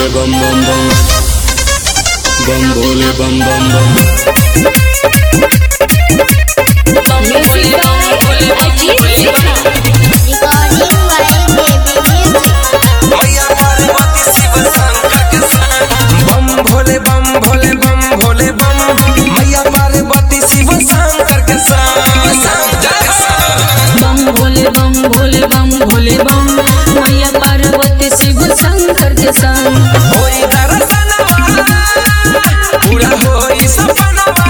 bam bam bam, bam bole bam bam bam. Bhole बम भोले बम मैया पार्वती शिव शंकर के संग होई दर्शनवा पूरा होई सपनवा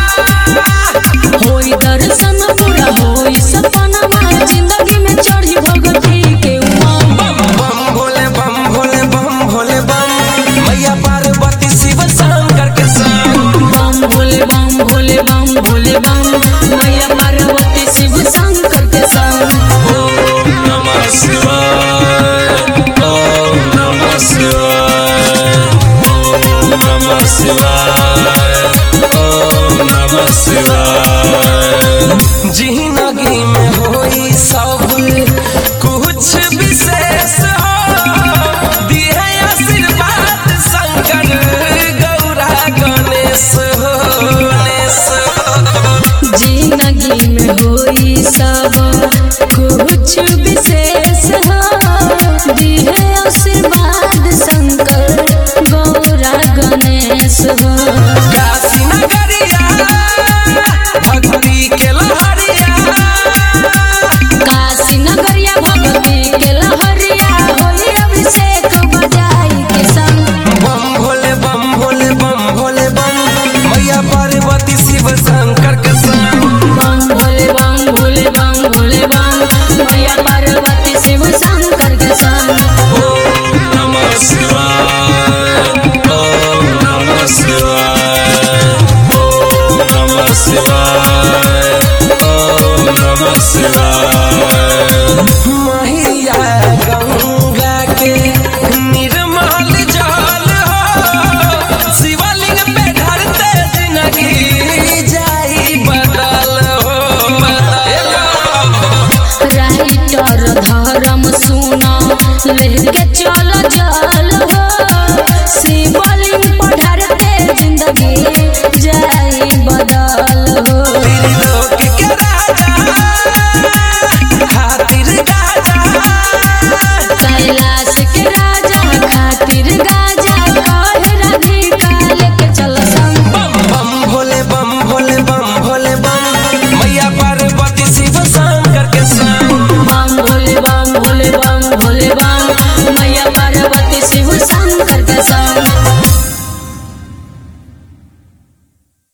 होई दर्शन पूरा होई सपनवा जिंदगी में चढ़ी भगती के उमंग बम भोले बम भोले बम भोले बम मैया पार्वती शिव शंकर के संग बम भोले बम भोले बम भोले बम मैया पार्वती शिव शंकर के संग जिंदगी में होई सब कुछ विशेष हो दिए आशीर्वाद शंकर गौरा गणेश हो जिंदगी में होई सब कुछ विशेष हो दिए आशीर्वाद शंकर गौरा गणेश हो काशी नगरिया भक्ति के लहरिया काशी नगरिया भगती के लहरिया होई अभिषेक बजाई के संग बम भोले बम भोले बम भोले बम मैया पार्वती शिव शंकर के संग बम भोले बम भोले बम भोले बम मैया पार्वती शिव शंकर के संग मैया गंगा के निर्मल जल हो शिवलिंग पे ढरते जिंदगी जाई बदल हो राइटर धर्म सुनो लेके चल जल हो शिवलिंग पढ़रते जिंदगी जाई बदल हो त्रिलोक के राजा खातिर गाजा कैलाश के राजा खातिर गाजा कहे राधिका लेके चल संग बम भोले बम भोले बम भोले बम मैया पार्वती शिव शंकर के संग बम भोले बम भोले बम भोले बम मैया पार्वती शिव शंकर के संग।